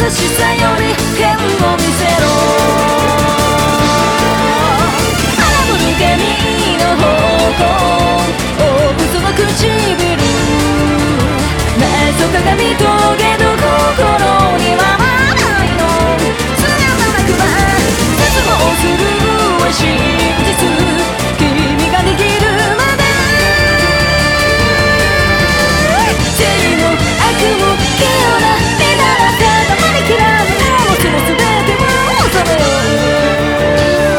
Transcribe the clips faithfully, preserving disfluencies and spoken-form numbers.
しさより剣を見せろ。荒ぶる髪の方向、大嘘の唇、謎鏡棘の心にはまないの。強なくば絶望するは真実、君が握るまで正も悪も器用な身なら定まりきらぬもちの全てを収めよう。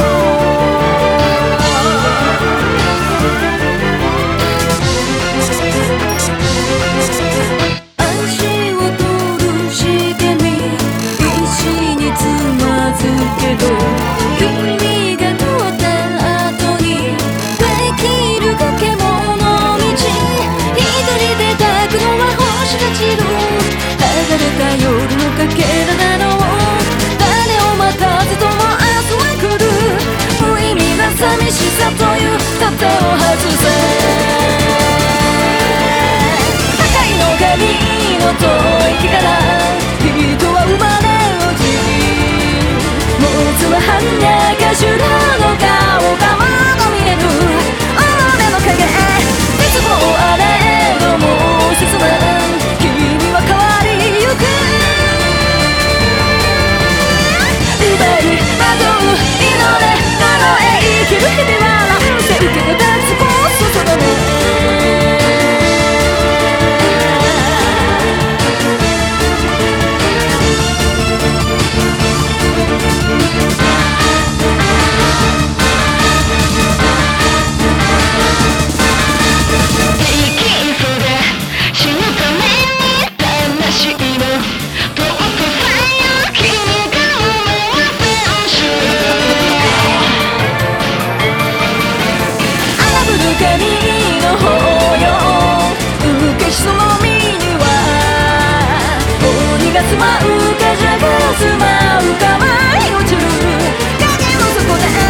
足を取る茂み、石につまずけど君が通った後にできるかけ物道、一人で抱くのは星が散る剥がれた夜のかけらなの。誰を待たずとも明日は来る。無意味な寂しさという盾を外せ。破壊の神の吐息から人は生まれ落ち、持つは般若か修羅の顔がまだ見える。己の影絶望あれどもう切ない君は変わりゆく。奪い惑う祈れ呪え生きる日々はなんて受けて立つこそそのね。神の抱擁、受けしその身には鬼が住まうか蛇が住まうか舞い落ちる影の底で